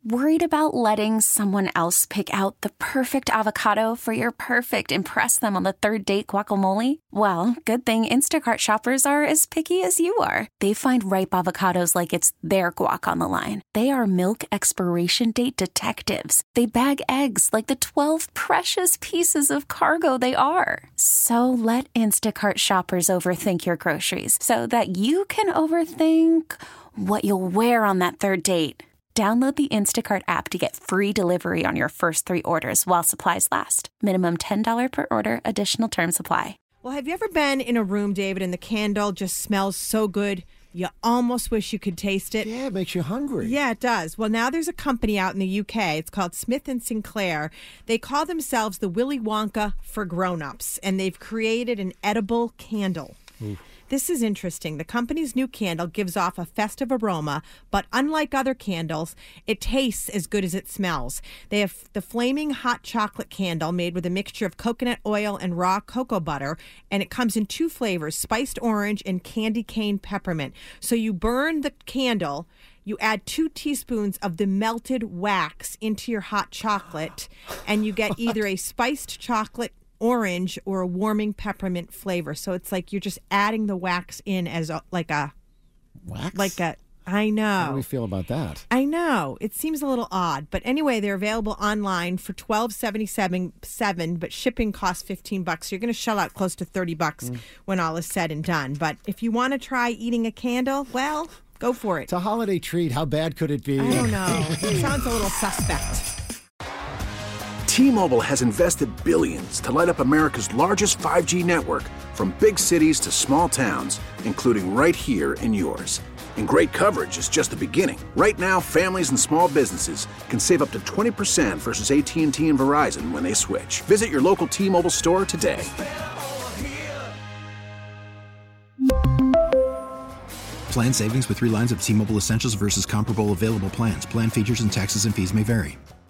Worried about letting someone else pick out the perfect avocado for your perfect impress them on the third date guacamole? Well, good thing Instacart shoppers are as picky as you are. They find ripe avocados like it's their guac on the line. They are milk expiration date detectives. They bag eggs like the 12 precious pieces of cargo they are. So let Instacart shoppers overthink your groceries so that you can overthink what you'll wear on that third date. Download the Instacart app to get free delivery on your first 3 orders while supplies last. Minimum $10 per order. Additional terms apply. Well, have you ever been in a room, David, and the candle just smells so good, you almost wish you could taste it? Yeah, it makes you hungry. Yeah, it does. Well, now there's a company out in the UK. It's called Smith & Sinclair. They call themselves the Willy Wonka for grown-ups, and they've created an edible candle. Ooh. This is interesting. The company's new candle gives off a festive aroma, but unlike other candles, it tastes as good as it smells. They have the flaming hot chocolate candle made with a mixture of coconut oil and raw cocoa butter, and it comes in 2 flavors, spiced orange and candy cane peppermint. So you burn the candle, you add 2 teaspoons of the melted wax into your hot chocolate, and you get either a spiced chocolate orange or a warming peppermint flavor. So it's like you're just adding the wax in as like a wax. I know. How do we feel about that? I know. It seems a little odd, but anyway, they're available online for $12.77, but shipping costs $15. So you're going to shell out close to $30 when all is said and done. But if you want to try eating a candle, well, go for it. It's a holiday treat. How bad could it be? I don't know. It sounds a little suspect. T-Mobile has invested billions to light up America's largest 5G network, from big cities to small towns, including right here in yours. And great coverage is just the beginning. Right now, families and small businesses can save up to 20% versus AT&T and Verizon when they switch. Visit your local T-Mobile store today. Plan savings with 3 lines of T-Mobile Essentials versus comparable available plans. Plan features and taxes and fees may vary.